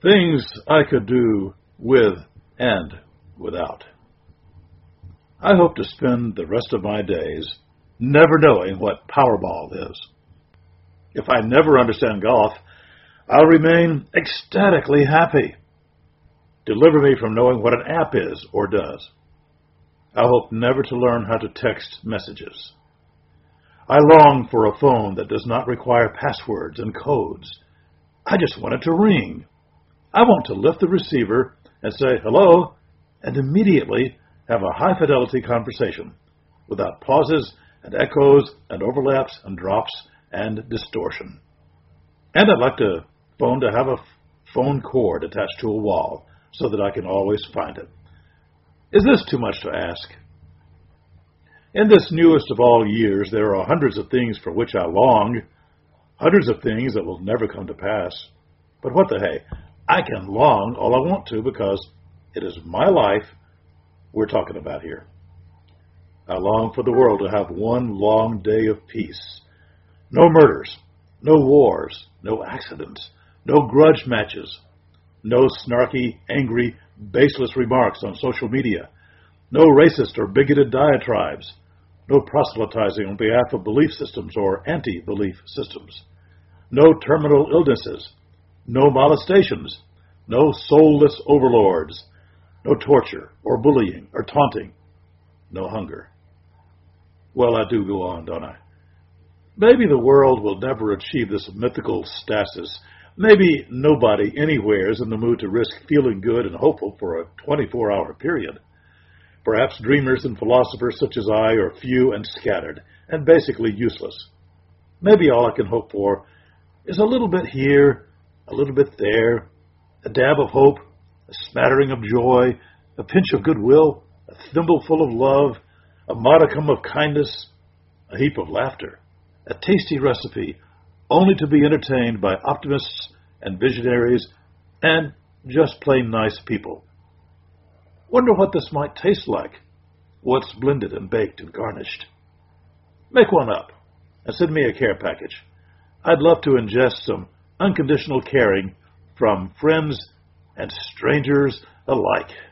Things I could do with and without. I hope to spend the rest of my days never knowing what Powerball is. If I never understand golf, I'll remain ecstatically happy. Deliver me from knowing what an app is or does. I hope never to learn how to text messages. I long for a phone that does not require passwords and codes. I just want it to ring. I want to lift the receiver and say hello and immediately have a high-fidelity conversation without pauses and echoes and overlaps and drops and distortion. And I'd like the phone to have a phone cord attached to a wall so that I can always find it. Is this too much to ask? In this newest of all years, there are hundreds of things for which I long, hundreds of things that will never come to pass. But what the hey? I can long all I want to because it is my life we're talking about here. I long for the world to have one long day of peace. No murders, no wars, no accidents, no grudge matches, no snarky, angry, baseless remarks on social media, no racist or bigoted diatribes, no proselytizing on behalf of belief systems or anti-belief systems, no terminal illnesses, no molestations, no soulless overlords, no torture or bullying or taunting, no hunger. Well, I do go on, don't I? Maybe the world will never achieve this mythical stasis. Maybe nobody anywhere is in the mood to risk feeling good and hopeful for a 24-hour period. Perhaps dreamers and philosophers such as I are few and scattered and basically useless. Maybe all I can hope for is a little bit here, a little bit there, a dab of hope, a smattering of joy, a pinch of goodwill, a thimbleful of love, a modicum of kindness, a heap of laughter, a tasty recipe, only to be entertained by optimists and visionaries and just plain nice people. Wonder what this might taste like, what's blended and baked and garnished. Make one up and send me a care package. I'd love to ingest some unconditional caring from friends and strangers alike.